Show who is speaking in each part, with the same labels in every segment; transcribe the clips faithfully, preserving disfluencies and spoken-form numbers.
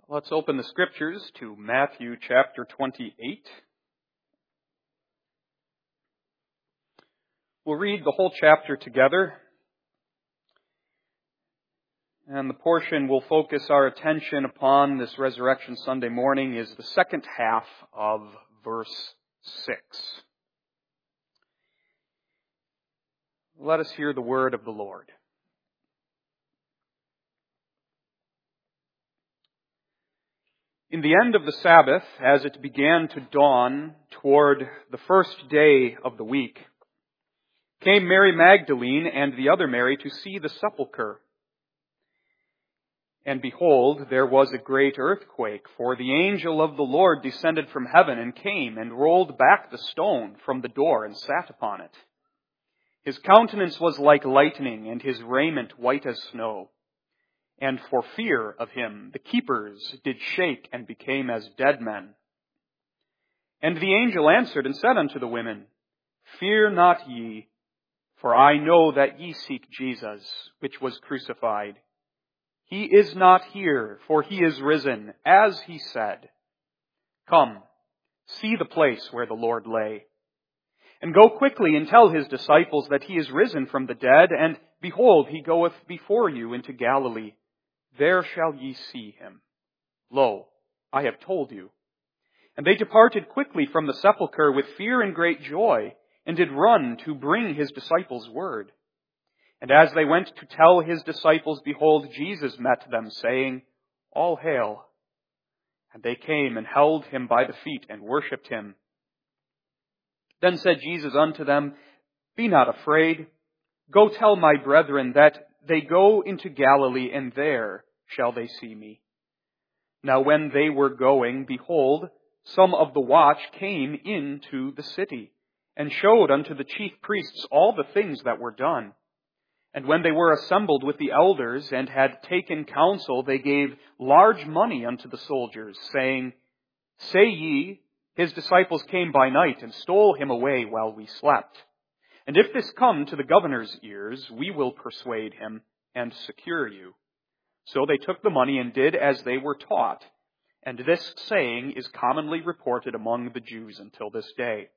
Speaker 1: Let's open the scriptures to Matthew chapter twenty-eight. We'll read the whole chapter together, and the portion we'll focus our attention upon this Resurrection Sunday morning is the second half of verse six. Let us hear the word of the Lord. In the end of the Sabbath, as it began to dawn toward the first day of the week, came Mary Magdalene and the other Mary to see the sepulchre. And behold, there was a great earthquake, for the angel of the Lord descended from heaven and came and rolled back the stone from the door and sat upon it. His countenance was like lightning, and his raiment white as snow. And for fear of him, the keepers did shake and became as dead men. And the angel answered and said unto the women, Fear not ye, for I know that ye seek Jesus, which was crucified. He is not here, for he is risen, as he said. Come, see the place where the Lord lay. And go quickly and tell his disciples that he is risen from the dead, and behold, he goeth before you into Galilee. There shall ye see him. Lo, I have told you. And they departed quickly from the sepulchre with fear and great joy, and did run to bring his disciples word. And as they went to tell his disciples, behold, Jesus met them, saying, All hail. And they came and held him by the feet and worshipped him. Then said Jesus unto them, Be not afraid. Go tell my brethren that they go into Galilee, and there shall they see me. Now when they were going, behold, some of the watch came into the city, and showed unto the chief priests all the things that were done. And when they were assembled with the elders, and had taken counsel, they gave large money unto the soldiers, saying, Say ye, his disciples came by night, and stole him away while we slept. And if this come to the governor's ears, we will persuade him, and secure you. So they took the money and did as they were taught. And this saying is commonly reported among the Jews until this day.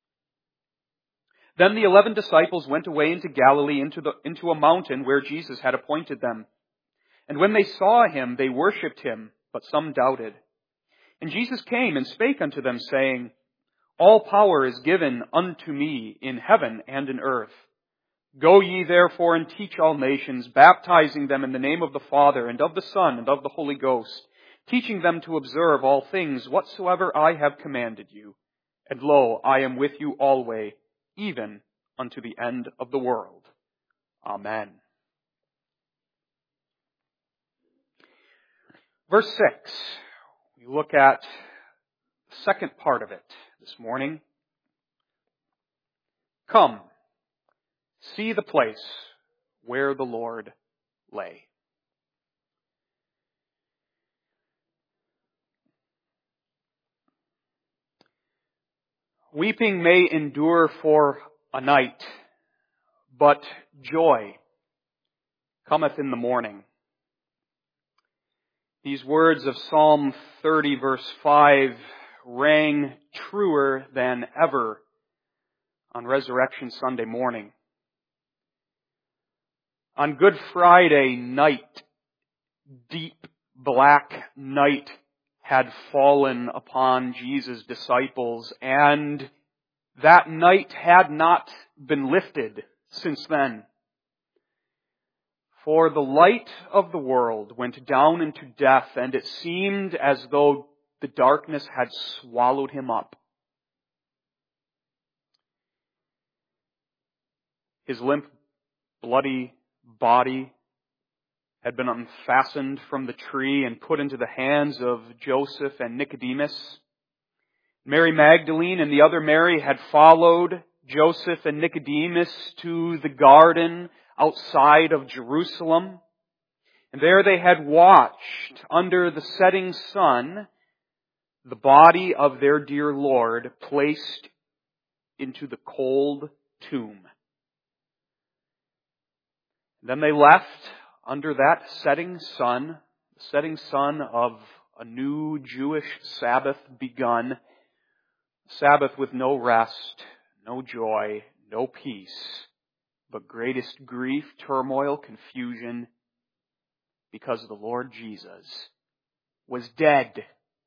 Speaker 1: Then the eleven disciples went away into Galilee, into, the, into a mountain where Jesus had appointed them. And when they saw him, they worshipped him, but some doubted. And Jesus came and spake unto them, saying, All power is given unto me in heaven and in earth. Go ye therefore and teach all nations, baptizing them in the name of the Father, and of the Son, and of the Holy Ghost, teaching them to observe all things whatsoever I have commanded you. And lo, I am with you always, even unto the end of the world. Amen. Verse six. We look at the second part of it this morning. Come, see the place where the Lord lay. Weeping may endure for a night, but joy cometh in the morning. These words of Psalm thirty verse five rang truer than ever on Resurrection Sunday morning. On Good Friday night, deep black night had fallen upon Jesus' disciples, and that night had not been lifted since then. For the light of the world went down into death, and it seemed as though the darkness had swallowed him up. His limp, bloody body had been unfastened from the tree and put into the hands of Joseph and Nicodemus. Mary Magdalene and the other Mary had followed Joseph and Nicodemus to the garden outside of Jerusalem. And there they had watched under the setting sun the body of their dear Lord placed into the cold tomb. Then they left under that setting sun, the setting sun of a new Jewish Sabbath begun, Sabbath with no rest, no joy, no peace, but greatest grief, turmoil, confusion, because the Lord Jesus was dead.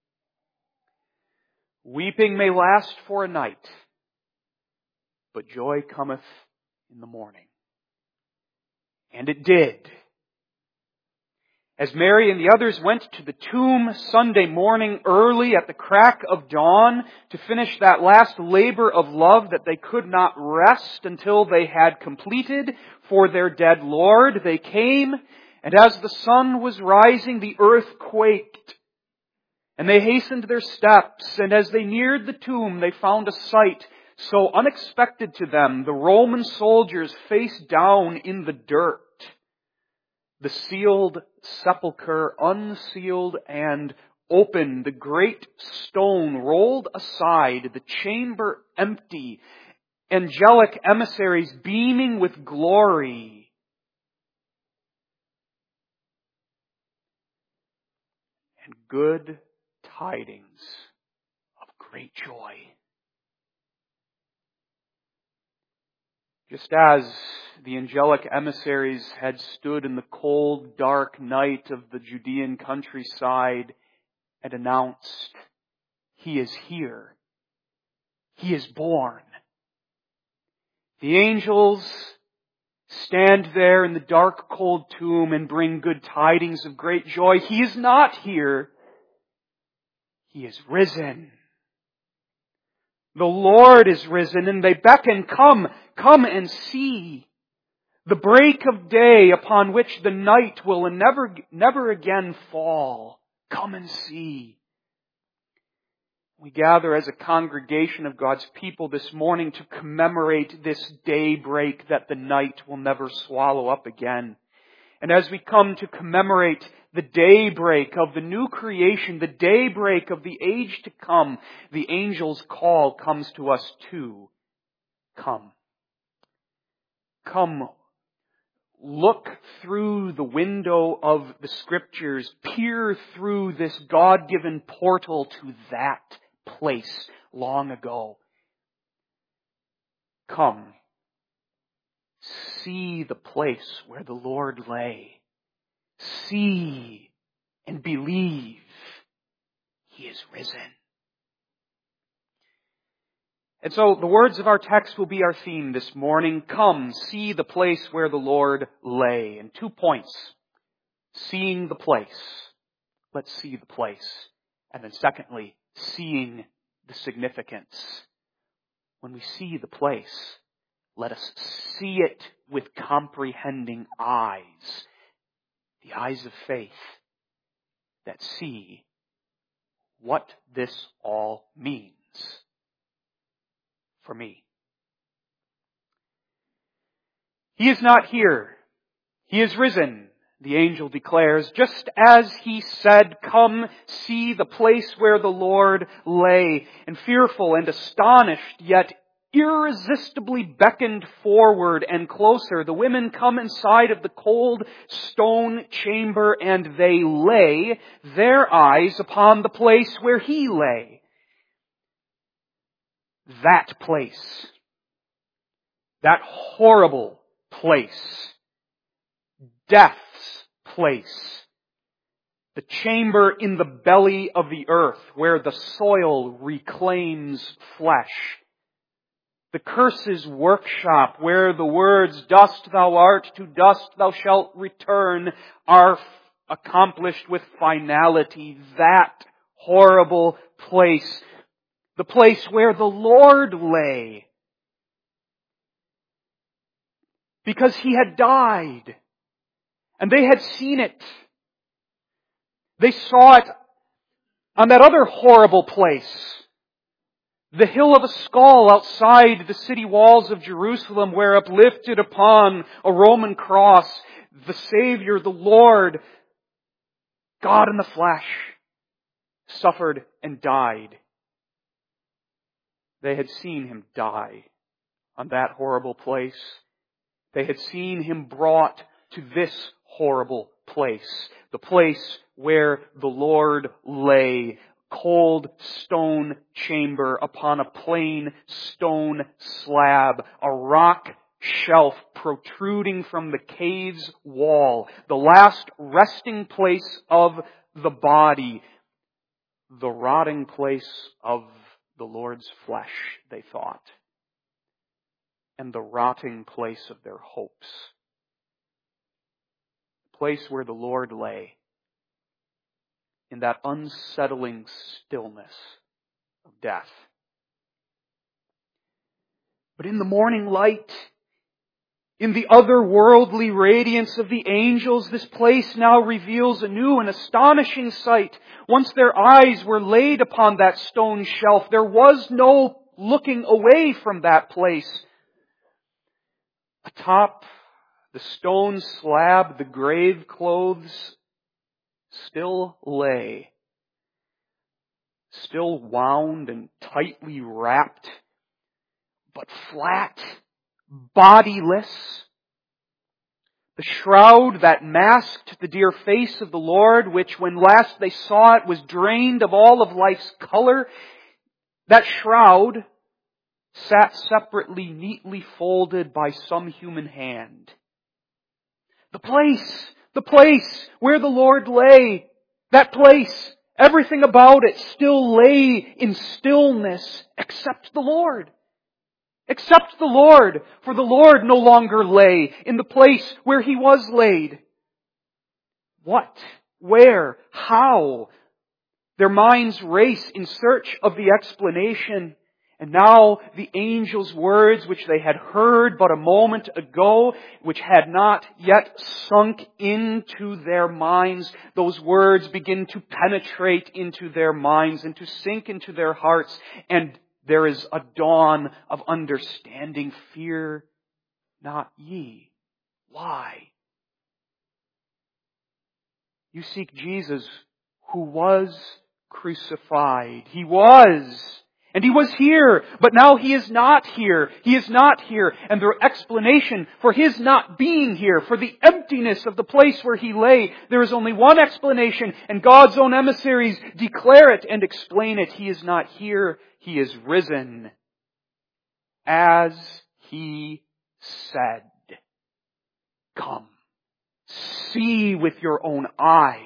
Speaker 1: Weeping may last for a night, but joy cometh in the morning. And it did. As Mary and the others went to the tomb Sunday morning early at the crack of dawn to finish that last labor of love that they could not rest until they had completed for their dead Lord, they came, and as the sun was rising, the earth quaked. And they hastened their steps, and as they neared the tomb, they found a sight so unexpected to them, the Roman soldiers face down in the dirt. The sealed sepulchre unsealed and open, the great stone rolled aside, the chamber empty, angelic emissaries beaming with glory. And good tidings of great joy. Just as the angelic emissaries had stood in the cold, dark night of the Judean countryside and announced, He is here. He is born. The angels stand there in the dark, cold tomb and bring good tidings of great joy. He is not here. He is risen. The Lord is risen, and they beckon, come, come and see. The break of day upon which the night will never, never again fall. Come and see. We gather as a congregation of God's people this morning to commemorate this daybreak that the night will never swallow up again. And as we come to commemorate the daybreak of the new creation, the daybreak of the age to come, the angel's call comes to us too. Come. Come. Look through the window of the Scriptures. Peer through this God-given portal to that place long ago. Come. See the place where the Lord lay. See and believe He is risen. And so the words of our text will be our theme this morning. Come, see the place where the Lord lay. And two points. Seeing the place. Let's see the place. And then secondly, seeing the significance. When we see the place, let us see it with comprehending eyes. The eyes of faith that see what this all means for me. He is not here. He is risen, the angel declares, just as He said, come see the place where the Lord lay. And fearful and astonished, yet irresistibly beckoned forward and closer, the women come inside of the cold stone chamber, and they lay their eyes upon the place where He lay. That place. That horrible place. Death's place. The chamber in the belly of the earth where the soil reclaims flesh. The curse's workshop where the words, dust thou art, to dust thou shalt return, are accomplished with finality. That horrible place. The place where the Lord lay. Because He had died. And they had seen it. They saw it on that other horrible place. The hill of a skull outside the city walls of Jerusalem, where uplifted upon a Roman cross, the Savior, the Lord, God in the flesh, suffered and died. They had seen Him die on that horrible place. They had seen Him brought to this horrible place. the place where the Lord lay, cold stone chamber upon a plain stone slab, a rock shelf protruding from the cave's wall, the last resting place of the body, the rotting place of the Lord's flesh, they thought, and the rotting place of their hopes. The place where the Lord lay, in that unsettling stillness of death. But in the morning light, in the otherworldly radiance of the angels, this place now reveals a new and astonishing sight. Once their eyes were laid upon that stone shelf, there was no looking away from that place. Atop the stone slab, the grave clothes still lay, still wound and tightly wrapped, but flat, bodiless. The shroud that masked the dear face of the Lord, which when last they saw it was drained of all of life's color, that shroud sat separately, neatly folded by some human hand. The place, the place where the Lord lay, that place, everything about it still lay in stillness except the Lord. Except the Lord, for the Lord no longer lay in the place where He was laid. What? Where? How? Their minds race in search of the explanation. And now the angel's words, which they had heard but a moment ago, which had not yet sunk into their minds, those words begin to penetrate into their minds and to sink into their hearts, and there is a dawn of understanding. Fear not ye. Why? You seek Jesus, who was crucified. He was. And He was here, but now He is not here. He is not here. And the explanation for His not being here, for the emptiness of the place where He lay, there is only one explanation, and God's own emissaries declare it and explain it. He is not here. He is risen, as He said. Come, see with your own eyes.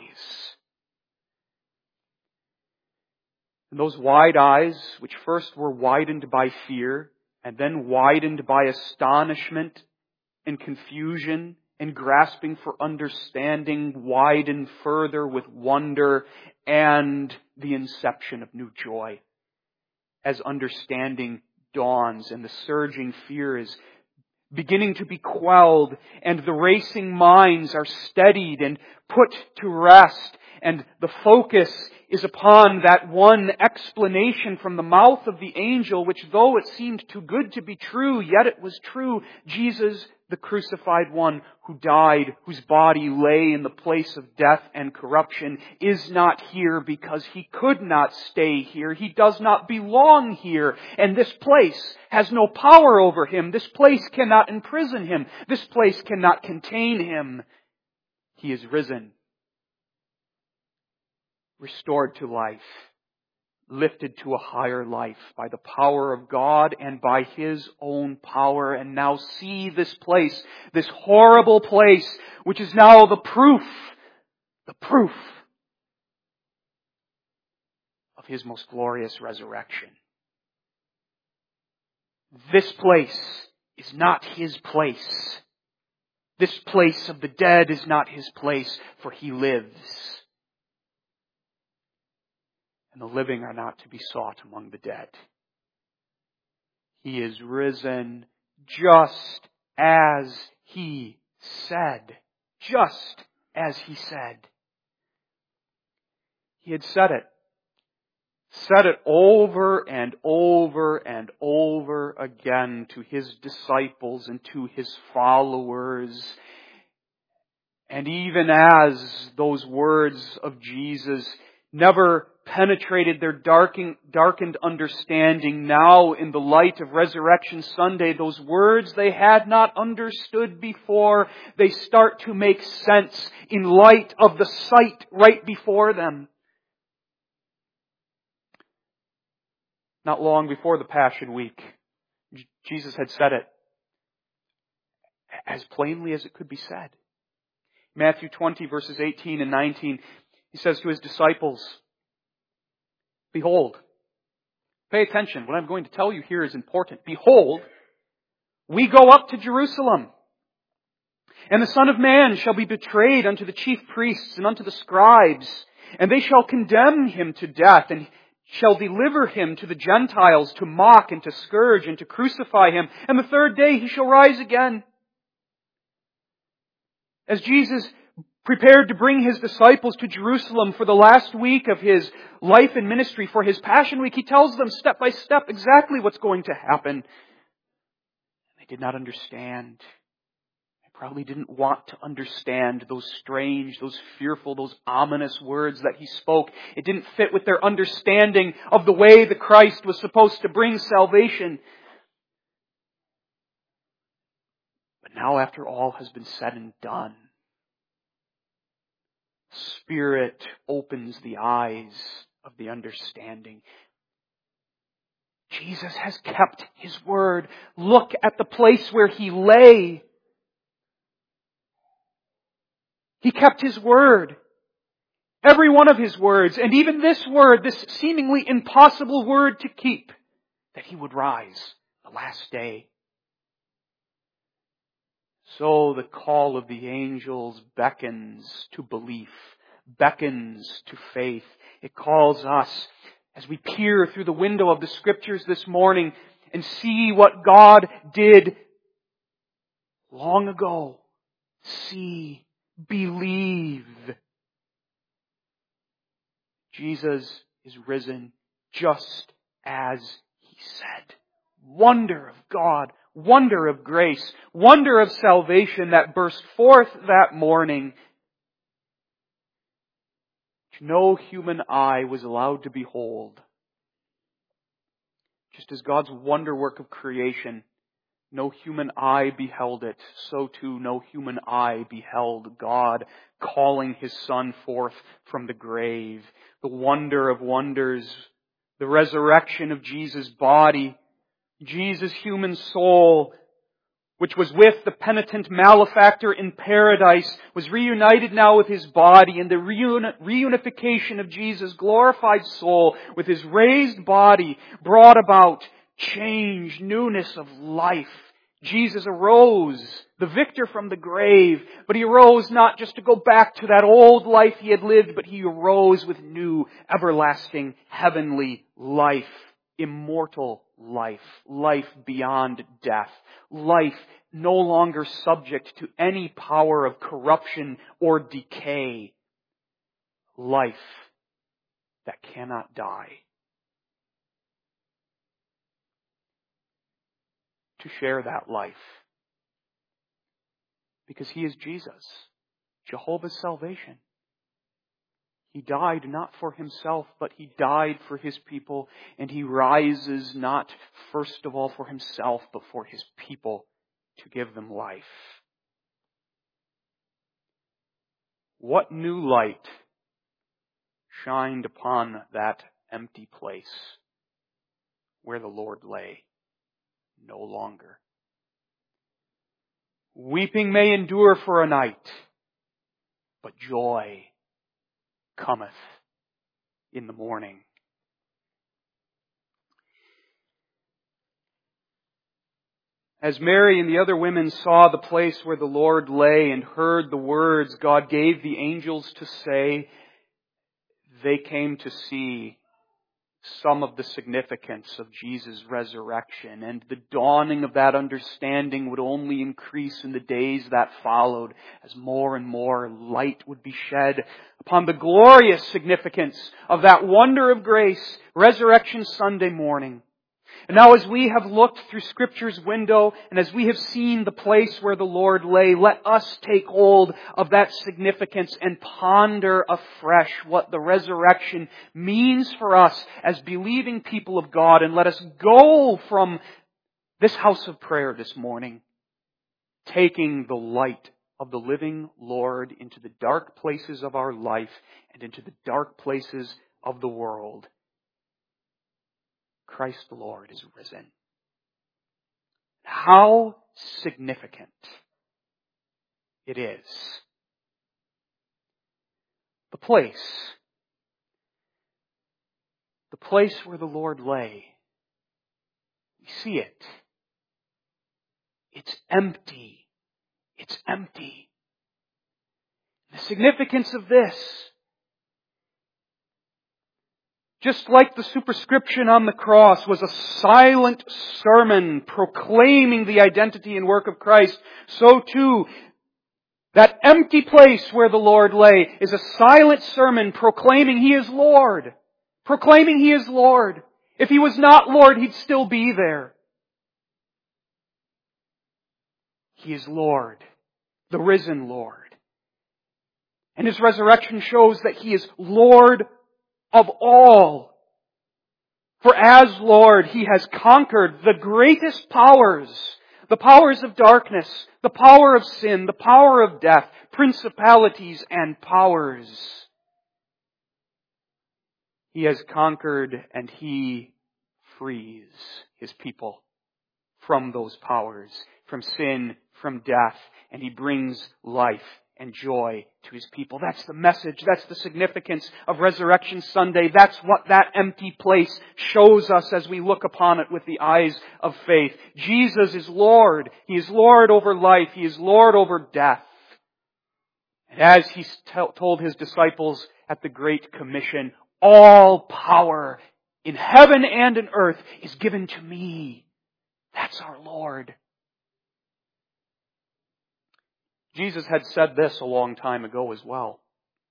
Speaker 1: And those wide eyes, which first were widened by fear, and then widened by astonishment and confusion and grasping for understanding, widen further with wonder and the inception of new joy. As understanding dawns and the surging fear is beginning to be quelled and the racing minds are steadied and put to rest, and the focus is upon that one explanation from the mouth of the angel, which though it seemed too good to be true, yet it was true. Jesus, the crucified one who died, whose body lay in the place of death and corruption, is not here because He could not stay here. He does not belong here. And this place has no power over Him. This place cannot imprison Him. This place cannot contain Him. He is risen, restored to life, lifted to a higher life by the power of God and by His own power. And now see this place, this horrible place, which is now the proof, the proof of His most glorious resurrection. This place is not His place. This place of the dead is not His place, for He lives. And the living are not to be sought among the dead. He is risen just as He said. Just as He said. He had said it. Said it over and over and over again to His disciples and to His followers. And even as those words of Jesus never penetrated their darkened, darkened understanding. Now, in the light of Resurrection Sunday, those words they had not understood before, they start to make sense in light of the sight right before them. Not long before the Passion Week, Jesus had said it as plainly as it could be said. Matthew twenty, verses eighteen and nineteen, He says to His disciples, "Behold," pay attention, what I'm going to tell you here is important. "Behold, we go up to Jerusalem, and the Son of Man shall be betrayed unto the chief priests and unto the scribes, and they shall condemn Him to death, and shall deliver Him to the Gentiles to mock and to scourge and to crucify Him, and the third day He shall rise again." As Jesus prepared to bring His disciples to Jerusalem for the last week of His life and ministry, for His Passion Week, He tells them step by step exactly what's going to happen. They did not understand. They probably didn't want to understand those strange, those fearful, those ominous words that He spoke. It didn't fit with their understanding of the way the Christ was supposed to bring salvation. But now, after all has been said and done, Spirit opens the eyes of the understanding. Jesus has kept His word. Look at the place where He lay. He kept His word. Every one of His words, and even this word, this seemingly impossible word to keep, that He would rise the last day. So the call of the angels beckons to belief, beckons to faith. It calls us, as we peer through the window of the Scriptures this morning and see what God did long ago. See, believe. Jesus is risen just as He said. Wonder of God. Wonder of grace, wonder of salvation that burst forth that morning, which no human eye was allowed to behold. Just as God's wonder work of creation, no human eye beheld it, so too no human eye beheld God calling His Son forth from the grave. The wonder of wonders, the resurrection of Jesus' body, Jesus' human soul, which was with the penitent malefactor in paradise, was reunited now with His body, and the reuni- reunification of Jesus' glorified soul with His raised body brought about change, newness of life. Jesus arose, the victor from the grave, but He arose not just to go back to that old life He had lived, but He arose with new, everlasting, heavenly life. Immortal life, life beyond death, life no longer subject to any power of corruption or decay, life that cannot die. To share that life, because He is Jesus, Jehovah's salvation. He died not for Himself, but He died for His people, and He rises not first of all for Himself, but for His people to give them life. What new light shined upon that empty place where the Lord lay? No longer. Weeping may endure for a night, but joy cometh in the morning. As Mary and the other women saw the place where the Lord lay and heard the words God gave the angels to say, they came to see some of the significance of Jesus' resurrection, and the dawning of that understanding would only increase in the days that followed as more and more light would be shed upon the glorious significance of that wonder of grace, Resurrection Sunday morning. And now as we have looked through Scripture's window, and as we have seen the place where the Lord lay, let us take hold of that significance and ponder afresh what the resurrection means for us as believing people of God. And let us go from this house of prayer this morning, taking the light of the living Lord into the dark places of our life and into the dark places of the world. Christ the Lord is risen. How significant it is. The place, the place where the Lord lay, we see it. It's empty. It's empty. The significance of this, just like the superscription on the cross was a silent sermon proclaiming the identity and work of Christ, so too, that empty place where the Lord lay is a silent sermon proclaiming He is Lord. Proclaiming He is Lord. If He was not Lord, He'd still be there. He is Lord, the risen Lord. And His resurrection shows that He is Lord of all. For as Lord, He has conquered the greatest powers, the powers of darkness, the power of sin, the power of death, principalities and powers. He has conquered and He frees His people from those powers, from sin, from death, and He brings life and joy to His people. That's the message. That's the significance of Resurrection Sunday. That's what that empty place shows us as we look upon it with the eyes of faith. Jesus is Lord. He is Lord over life. He is Lord over death. And as He told His disciples at the Great Commission, all power in heaven and in earth is given to me. That's our Lord. Jesus had said this a long time ago as well.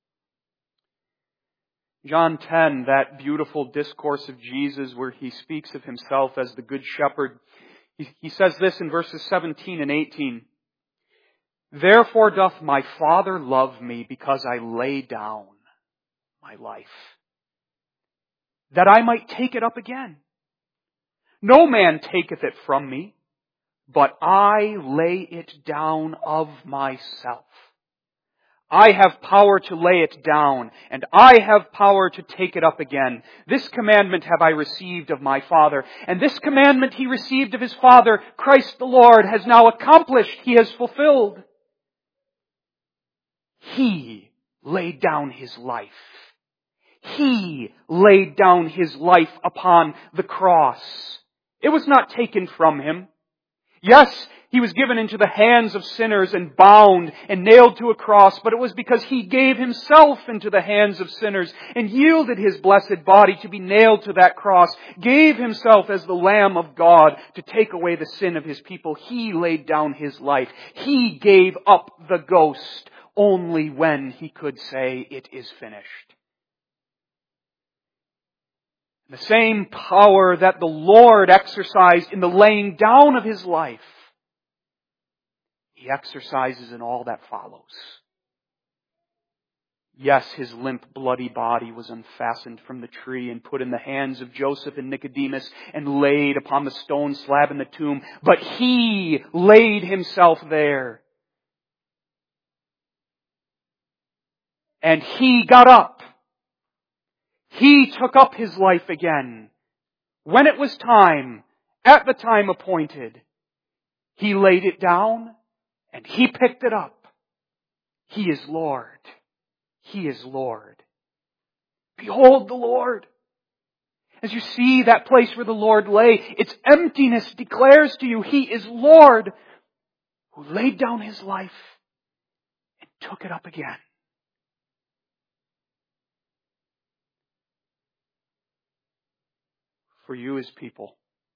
Speaker 1: John ten, that beautiful discourse of Jesus where He speaks of Himself as the Good Shepherd, he, he says this in verses seventeen and eighteen. Therefore doth my Father love me, because I lay down my life, that I might take it up again. No man taketh it from me, but I lay it down of myself. I have power to lay it down, and I have power to take it up again. This commandment have I received of my Father, and this commandment He received of His Father, Christ the Lord, has now accomplished. He has fulfilled. He laid down His life. He laid down His life upon the cross. It was not taken from Him. Yes, He was given into the hands of sinners and bound and nailed to a cross, but it was because He gave Himself into the hands of sinners and yielded His blessed body to be nailed to that cross, gave Himself as the Lamb of God to take away the sin of His people. He laid down His life. He gave up the ghost only when He could say, it is finished. The same power that the Lord exercised in the laying down of His life, He exercises in all that follows. Yes, His limp, bloody body was unfastened from the tree and put in the hands of Joseph and Nicodemus and laid upon the stone slab in the tomb, but He laid Himself there. And He got up. He took up His life again. When it was time, at the time appointed, He laid it down and He picked it up. He is Lord. He is Lord. Behold the Lord. As you see that place where the Lord lay, its emptiness declares to you, He is Lord, who laid down His life and took it up again. For you as people,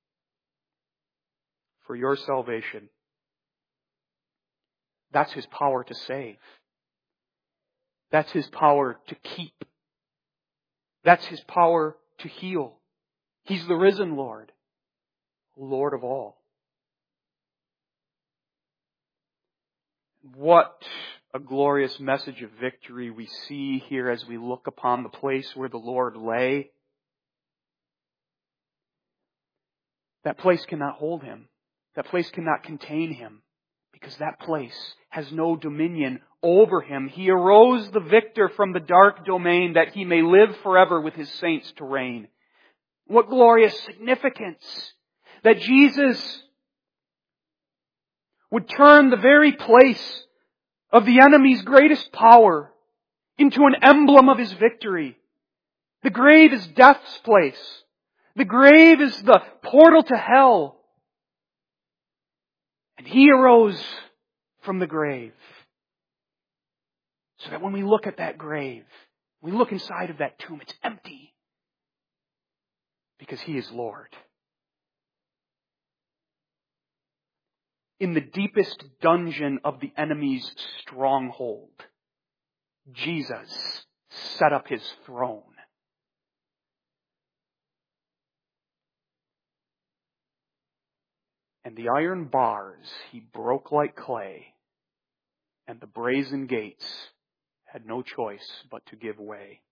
Speaker 1: for your salvation. That's His power to save. That's His power to keep. That's His power to heal. He's the risen Lord. Lord of all. What a glorious message of victory we see here as we look upon the place where the Lord lay. That place cannot hold Him. That place cannot contain Him, because that place has no dominion over Him. He arose the victor from the dark domain that He may live forever with His saints to reign. What glorious significance that Jesus would turn the very place of the enemy's greatest power into an emblem of His victory. The grave is death's place. The grave is the portal to hell. And He arose from the grave. So that when we look at that grave, we look inside of that tomb, it's empty. Because He is Lord. In the deepest dungeon of the enemy's stronghold, Jesus set up His throne. And the iron bars He broke like clay, and the brazen gates had no choice but to give way.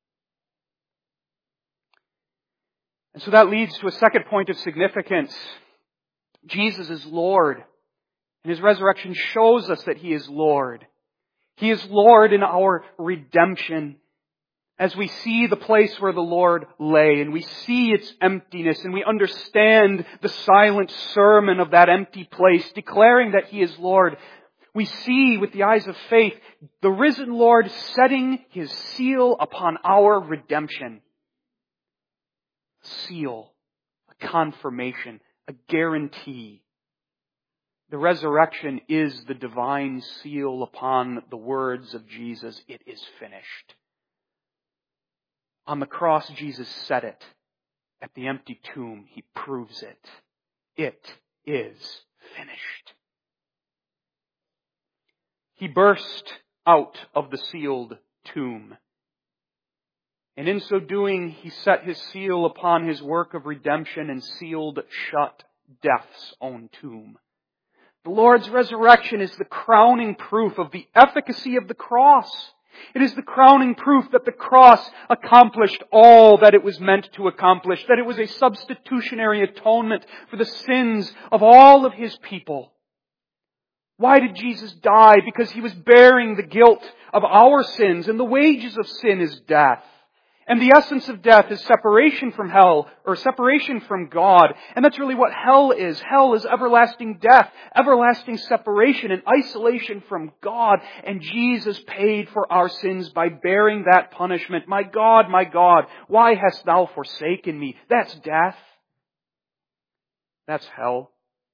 Speaker 1: And so that leads to a second point of significance. Jesus is Lord. And His resurrection shows us that He is Lord. He is Lord in our redemption. As we see the place where the Lord lay, and we see its emptiness, and we understand the silent sermon of that empty place, declaring that He is Lord, we see with the eyes of faith the risen Lord setting His seal upon our redemption. A seal, a confirmation, a guarantee. The resurrection is the divine seal upon the words of Jesus, "It is finished." On the cross, Jesus said it. At the empty tomb, He proves it. It is finished. He burst out of the sealed tomb. And in so doing, He set His seal upon His work of redemption and sealed shut death's own tomb. The Lord's resurrection is the crowning proof of the efficacy of the cross. It is the crowning proof that the cross accomplished all that it was meant to accomplish, that it was a substitutionary atonement for the sins of all of His people. Why did Jesus die? Because He was bearing the guilt of our sins, and the wages of sin is death. And the essence of death is separation from hell, or separation from God. And that's really what hell is. Hell is everlasting death, everlasting separation and isolation from God. And Jesus paid for our sins by bearing that punishment. My God, my God, why hast Thou forsaken me? That's death. That's hell.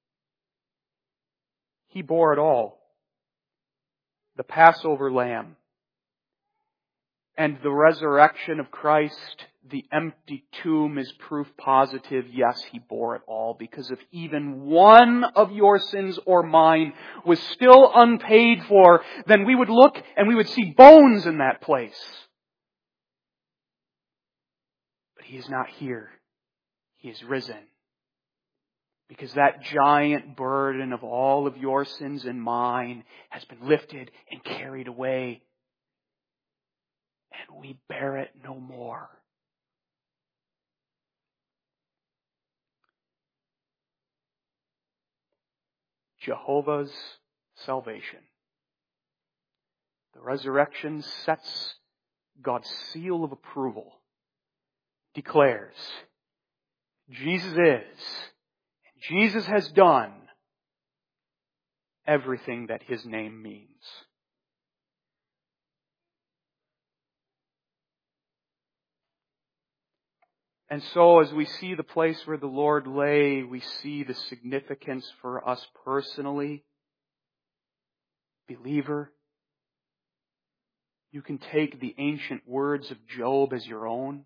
Speaker 1: He bore it all. The Passover lamb. And the resurrection of Christ, the empty tomb, is proof positive, yes, He bore it all. Because if even one of your sins or mine was still unpaid for, then we would look and we would see bones in that place. But He is not here. He is risen. Because that giant burden of all of your sins and mine has been lifted and carried away. And we bear it no more. Jehovah's salvation. The resurrection sets God's seal of approval. Declares, Jesus is, and Jesus has done everything that His name means. And so as we see the place where the Lord lay, we see the significance for us personally. Believer, you can take the ancient words of Job as your own.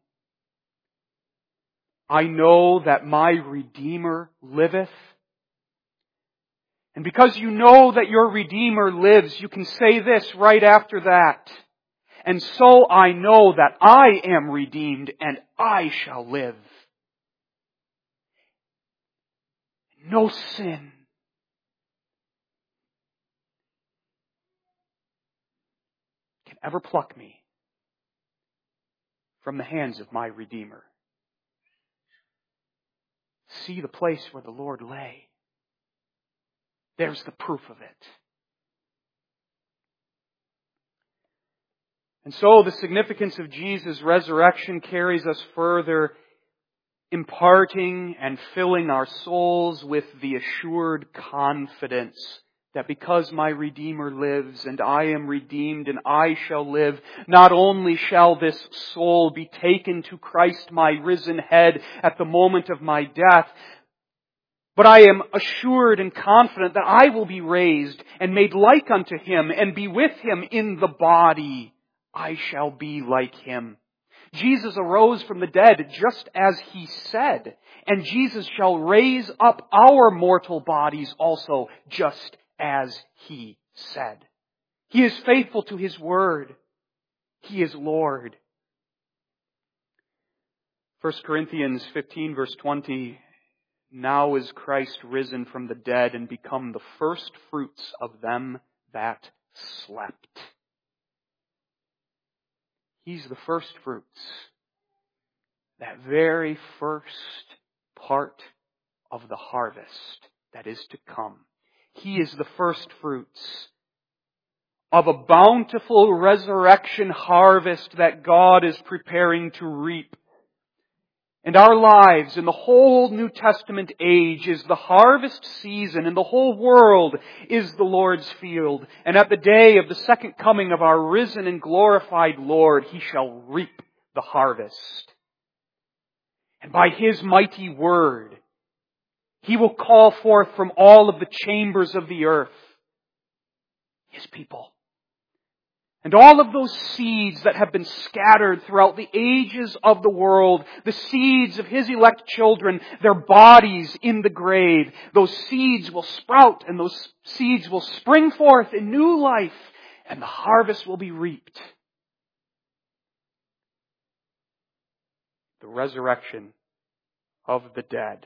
Speaker 1: I know that my Redeemer liveth. And because you know that your Redeemer lives, you can say this right after that. And so I know that I am redeemed and I shall live. no sin, can ever pluck me from the hands of my Redeemer. See the place where the Lord lay. There's the proof of it. And so the significance of Jesus' resurrection carries us further, imparting and filling our souls with the assured confidence that because my Redeemer lives and I am redeemed and I shall live, not only shall this soul be taken to Christ my risen head at the moment of my death, but I am assured and confident that I will be raised and made like unto Him and be with Him in the body. I shall be like Him. Jesus arose from the dead just as He said, and Jesus shall raise up our mortal bodies also just as He said. He is faithful to His word. He is Lord. First Corinthians fifteen verse twenty, now is Christ risen from the dead and become the first fruits of them that slept. He's the first fruits. That very first part of the harvest that is to come. He is the first fruits of a bountiful resurrection harvest that God is preparing to reap. And our lives in the whole New Testament age is the harvest season, and the whole world is the Lord's field. And at the day of the second coming of our risen and glorified Lord, He shall reap the harvest. And by His mighty word, He will call forth from all of the chambers of the earth His people. And all of those seeds that have been scattered throughout the ages of the world, the seeds of His elect children, their bodies in the grave, those seeds will sprout and those seeds will spring forth in new life, and the harvest will be reaped. The resurrection of the dead.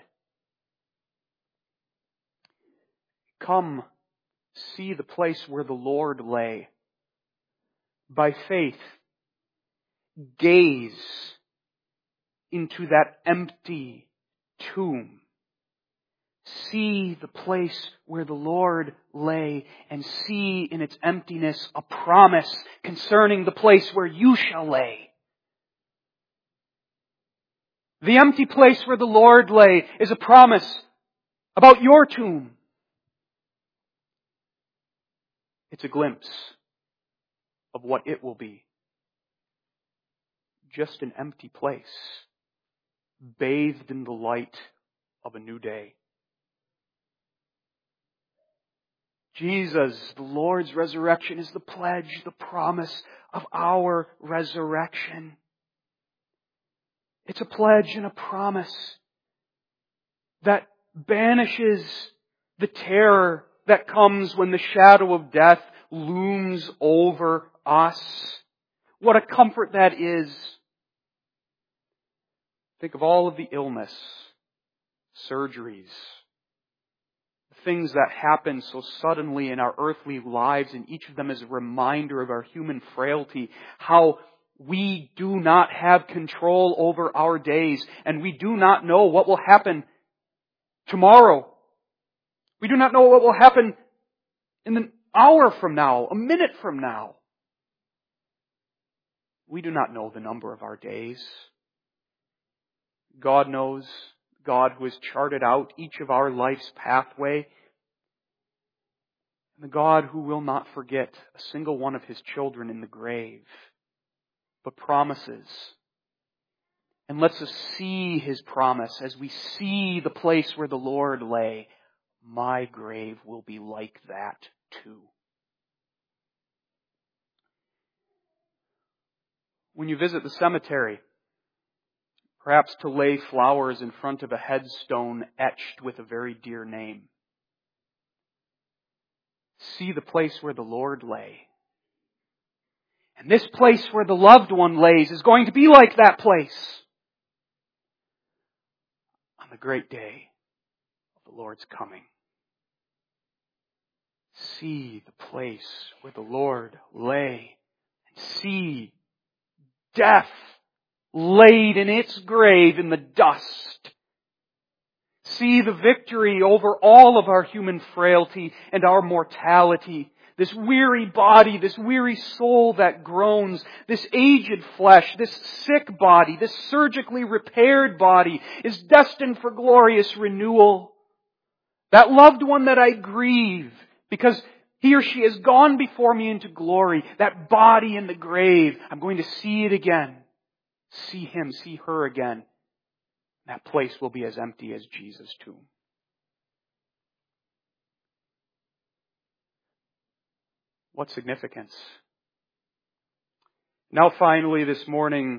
Speaker 1: Come, see the place where the Lord lay. By faith, gaze into that empty tomb. See the place where the Lord lay, and see in its emptiness a promise concerning the place where you shall lay. The empty place where the Lord lay is a promise about your tomb. It's a glimpse of what it will be. Just an empty place, bathed in the light of a new day. Jesus, the Lord's resurrection, is the pledge, the promise of our resurrection. It's a pledge and a promise that banishes the terror that comes when the shadow of death looms over us. What a comfort that is. Think of all of the illness, surgeries, things that happen so suddenly in our earthly lives, and each of them is a reminder of our human frailty, how we do not have control over our days, and we do not know what will happen tomorrow. We do not know what will happen in an hour from now, a minute from now. We do not know the number of our days. God knows, God who has charted out each of our life's pathway, and the God who will not forget a single one of His children in the grave, but promises and lets us see His promise as we see the place where the Lord lay. My grave will be like that too. When you visit the cemetery, perhaps to lay flowers in front of a headstone etched with a very dear name, see the place where the Lord lay. And this place where the loved one lays is going to be like that place on the great day of the Lord's coming. See the place where the Lord lay. And see death laid in its grave in the dust. See the victory over all of our human frailty and our mortality. This weary body, this weary soul that groans, this aged flesh, this sick body, this surgically repaired body is destined for glorious renewal. That loved one that I grieve because he or she has gone before me into glory, that body in the grave, I'm going to see it again. See him, see her again. That place will be as empty as Jesus' tomb. What significance? Now finally this morning,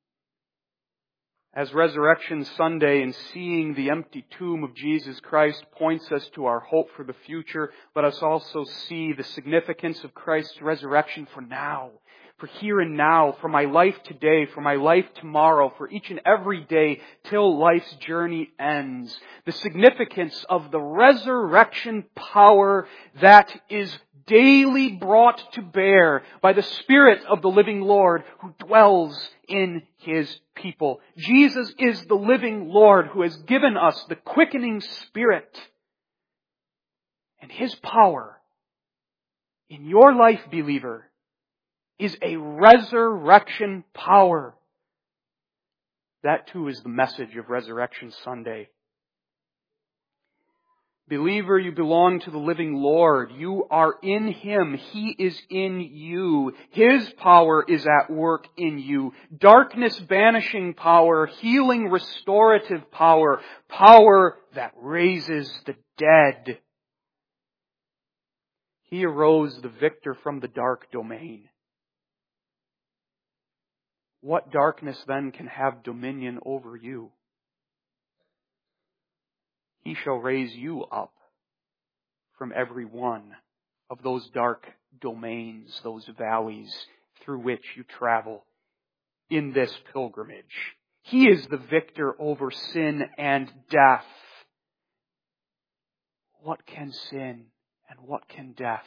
Speaker 1: as Resurrection Sunday and seeing the empty tomb of Jesus Christ points us to our hope for the future, let us also see the significance of Christ's resurrection for now, for here and now, for my life today, for my life tomorrow, for each and every day till life's journey ends. The significance of the resurrection power that is daily brought to bear by the Spirit of the living Lord who dwells in His people. Jesus is the living Lord who has given us the quickening Spirit. And His power in your life, believer, is a resurrection power. That too is the message of Resurrection Sunday. Believer, you belong to the living Lord. You are in Him. He is in you. His power is at work in you. Darkness banishing power, healing restorative power, power that raises the dead. He arose the victor from the dark domain. What darkness then can have dominion over you? He shall raise you up from every one of those dark domains, those valleys through which you travel in this pilgrimage. He is the victor over sin and death. What can sin and what can death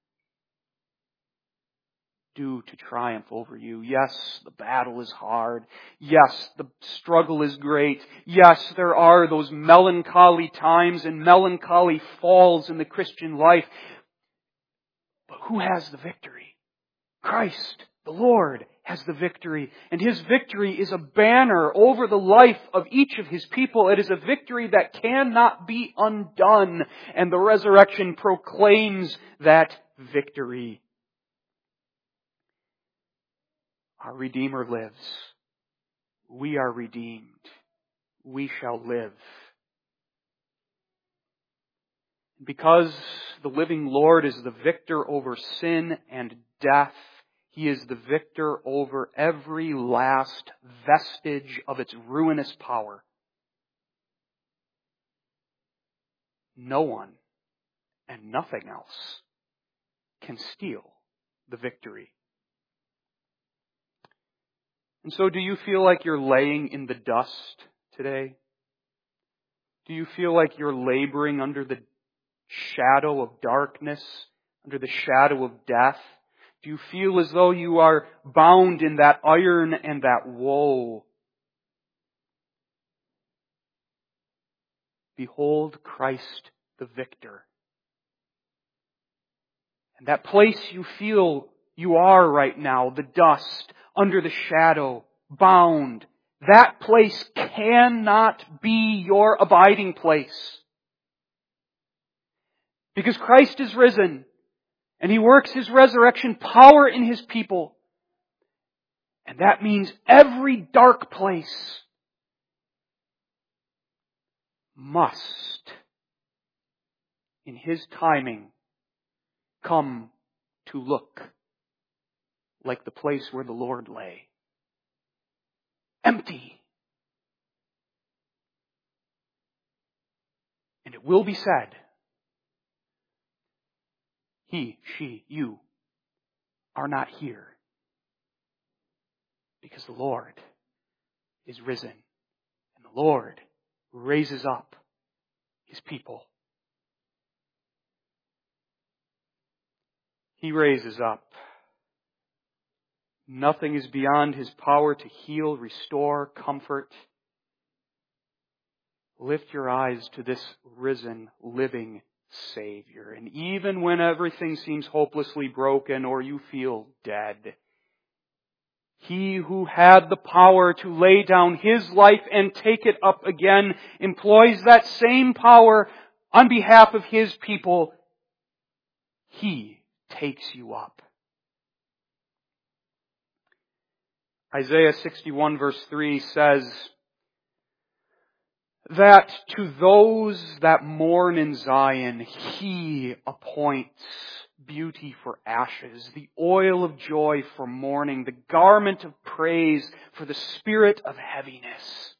Speaker 1: do to triumph over you? Yes, the battle is hard. Yes, the struggle is great. Yes, there are those melancholy times and melancholy falls in the Christian life. But who has the victory? Christ, the Lord, has the victory. And His victory is a banner over the life of each of His people. It is a victory that cannot be undone. And the resurrection proclaims that victory. Our Redeemer lives. We are redeemed. We shall live. Because the living Lord is the victor over sin and death, He is the victor over every last vestige of its ruinous power. No one and nothing else can steal the victory. And so do you feel like you're laying in the dust today? Do you feel like you're laboring under the shadow of darkness, under the shadow of death? Do you feel as though you are bound in that iron and that woe? Behold Christ the victor. And that place you feel you are right now, the dust, under the shadow, bound, that place cannot be your abiding place. Because Christ is risen, and He works His resurrection power in His people. And that means every dark place must, in His timing, come to look like the place where the Lord lay. Empty. And it will be said, he, she, you are not here because the Lord is risen and the Lord raises up His people. He raises up. Nothing is beyond His power to heal, restore, comfort. Lift your eyes to this risen, living Savior. And even when everything seems hopelessly broken or you feel dead, He who had the power to lay down His life and take it up again employs that same power on behalf of His people. He takes you up. Isaiah sixty-one verse three says that to those that mourn in Zion, He appoints beauty for ashes, the oil of joy for mourning, the garment of praise for the spirit of heaviness.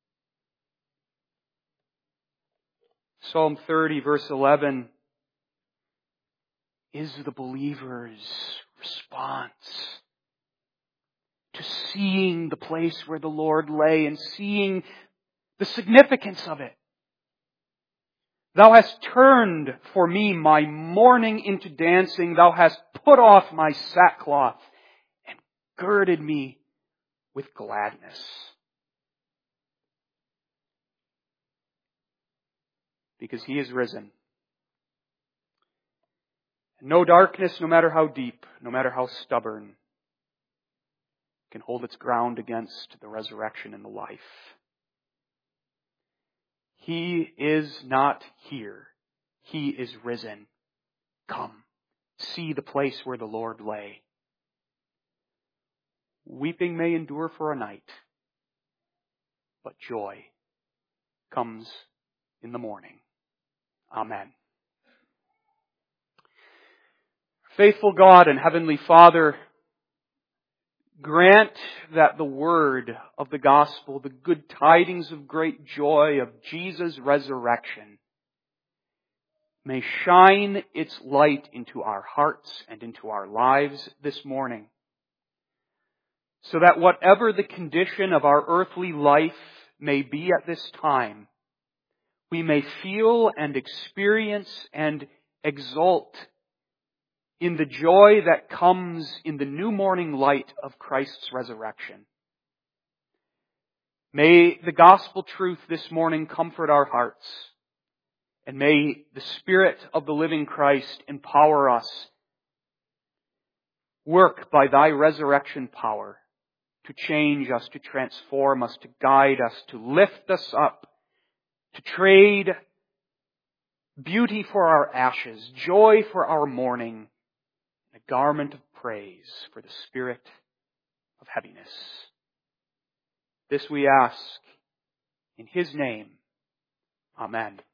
Speaker 1: Psalm thirty verse eleven is the believer's response to seeing the place where the Lord lay and seeing the significance of it. Thou hast turned for me my mourning into dancing. Thou hast put off my sackcloth and girded me with gladness. Because He is risen. No darkness, no matter how deep, no matter how stubborn, can hold its ground against the resurrection and the life. He is not here. He is risen. Come, see the place where the Lord lay. Weeping may endure for a night, but joy comes in the morning. Amen. Faithful God and Heavenly Father, grant that the word of the gospel, the good tidings of great joy of Jesus' resurrection, may shine its light into our hearts and into our lives this morning, so that whatever the condition of our earthly life may be at this time, we may feel and experience and exult in the joy that comes in the new morning light of Christ's resurrection. May the gospel truth this morning comfort our hearts, and may the Spirit of the living Christ empower us. Work by Thy resurrection power to change us, to transform us, to guide us, to lift us up, to trade beauty for our ashes, joy for our mourning, a garment of praise for the spirit of heaviness. This we ask in His name. Amen.